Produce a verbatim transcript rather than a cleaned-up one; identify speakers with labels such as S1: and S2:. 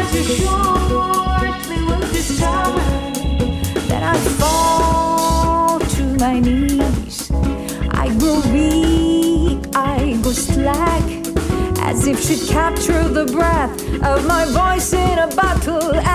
S1: too shortly will discover that I fall to my knees. I grow weak, I go slack, as if she'd capture the breath of my voice in a battle.